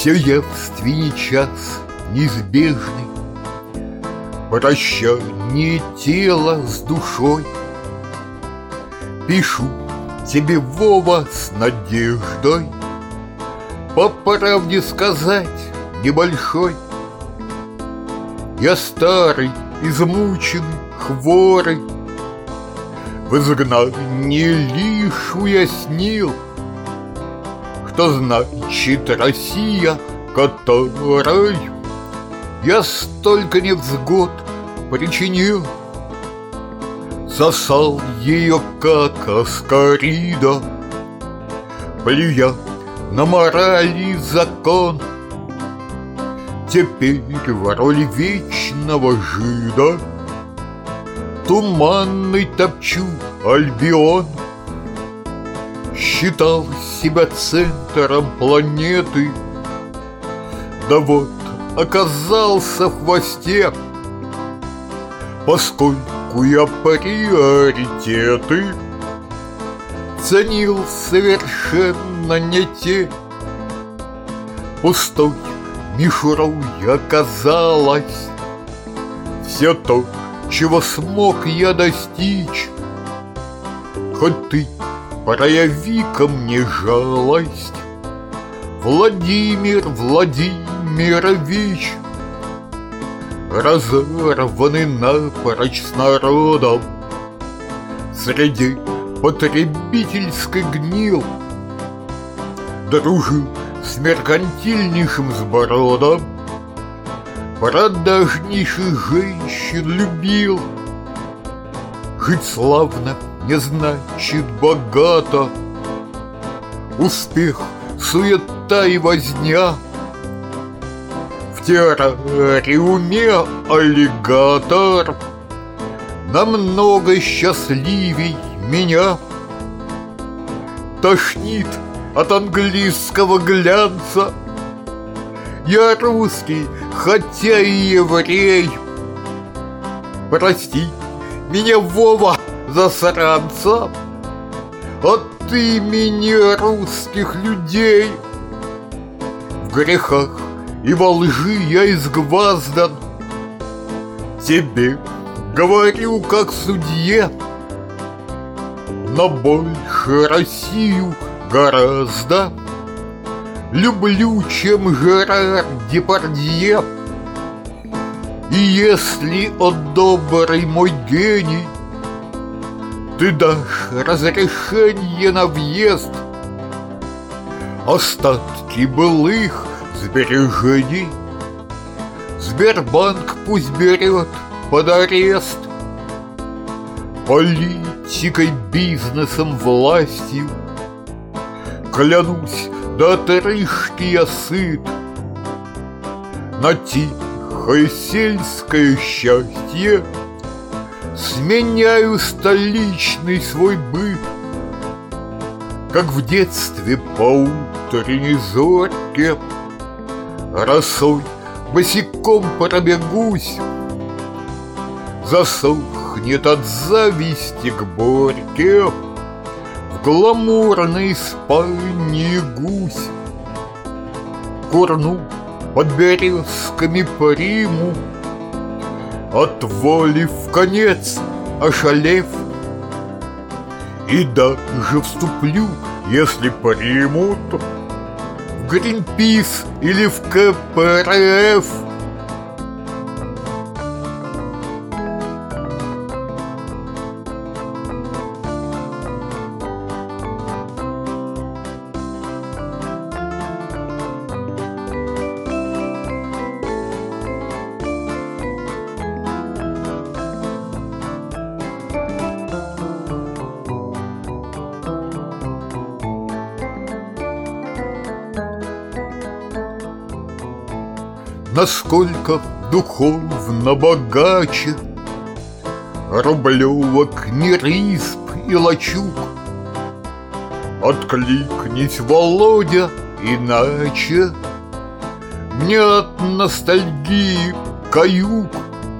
Все явственней час неизбежный, прощание тела с душой. Пишу тебе, Вова, с надеждой, по правде сказать, небольшой. Я старый, измученный, хворый, в изгнании лишь уяснил, что значит Россия, которой я столько невзгод причинил. Сосал ее, как аскарида, плюя на мораль и закон. Теперь в роли вечного жида туманный топчу Альбион. Считал себя центром планеты, да вот оказался в хвосте, поскольку я приоритеты ценил совершенно не те. Пустой мишурой оказалось все то, чего смог я достичь. Хоть ты прояви ко мне жалость, Владимир Владимирович, разорванный напрочь с народом, среди потребительской гнил, дружил с меркантильнейшим сбродом, продажнейших женщин любил. Жить славно не значит богато, успех, суета и возня. В террариуме аллигатор намного счастливей меня. Тошнит от английского глянца, я русский, хотя и еврей. Прости меня, Вова, засранца, от имени русских людей. В грехах и во лжи я изгваздан, тебе говорю как судье, но больше Россию гораздо люблю, чем Жерар Депардье. И если, о добрый мой гений, ты дашь разрешение на въезд, остатки былых сбережений Сбербанк пусть берет под арест. Политикой, бизнесом, властью клянусь, до отрыжки я сыт. На тихое сельское счастье сменяю столичный свой быт. Как в детстве по утренней зорьке росой босиком пробегусь, засохнет от зависти к Борьке в гламурной спальне гусь. Курну под березками приму, от воли в конец ошалев, и даже вступлю, если примут, в Гринпис или в КПРФ. Насколько духовно богаче рублевок Мирисп и Лачуг. Откликнись, Володя, иначе мне от ностальгии каюк.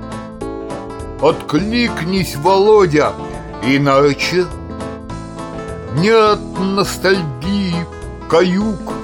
Откликнись, Володя, иначе мне от ностальгии каюк.